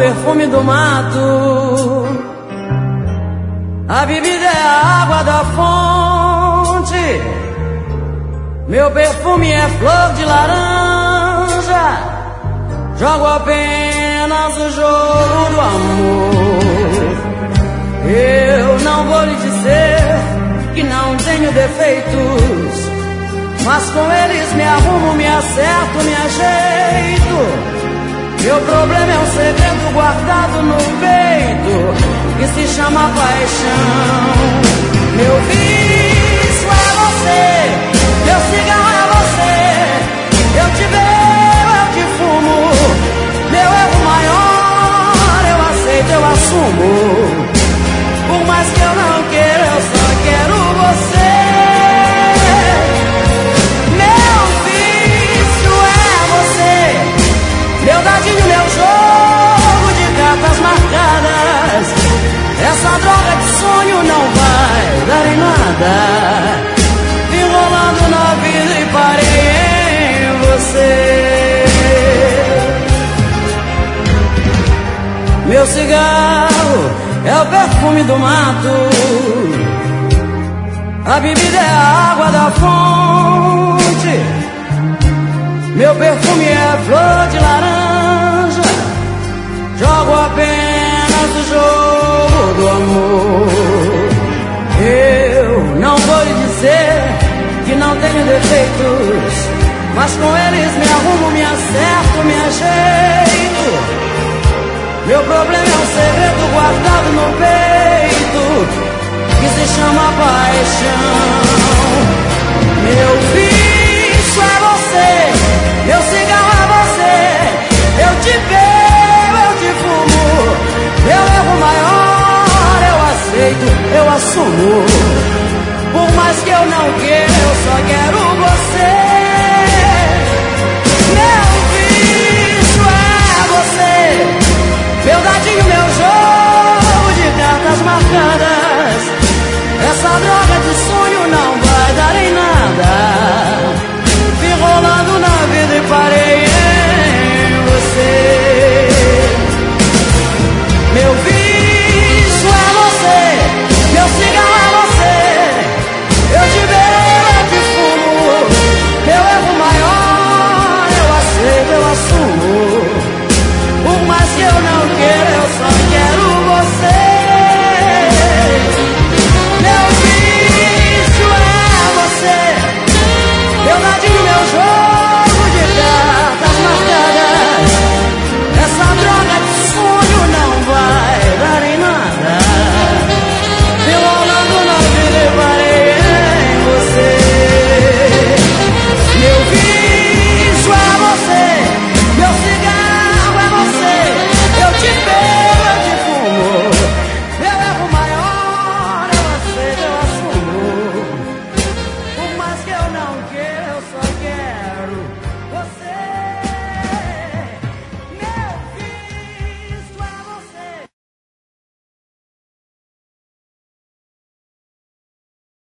perfume do mato, a bebida é a água da fonte, meu perfume é flor de laranja, jogo apenas o jogo do amor. Eu não vou lhe dizer que não tenho defeitos, mas com eles me arrumo, me acerto, me ajeito. Meu problema é um segredo guardado no peito, que se chama paixão. Meu vício é você, meu cigarro é você, eu te bebo, eu te fumo. Meu erro maior, eu aceito, eu assumo. Por mais que eu não queira, eu só quero você. Meu dadinho, meu jogo de cartas marcadas, essa droga de sonho não vai dar em nada. Enrolando na vida e parei em você. Meu cigarro é o perfume do mato, a bebida é a água da fonte, meu perfume é flor de laranja, jogo apenas o jogo do amor. Eu não vou lhe dizer que não tenho defeitos, mas com eles me arrumo, me acerto, me ajeito. Meu problema é um segredo guardado no peito, que se chama paixão. Meu vício é você, meu cigarro é você, eu te bebo, eu te fumo. Meu erro maior, eu aceito, eu assumo. Por mais que eu não queira,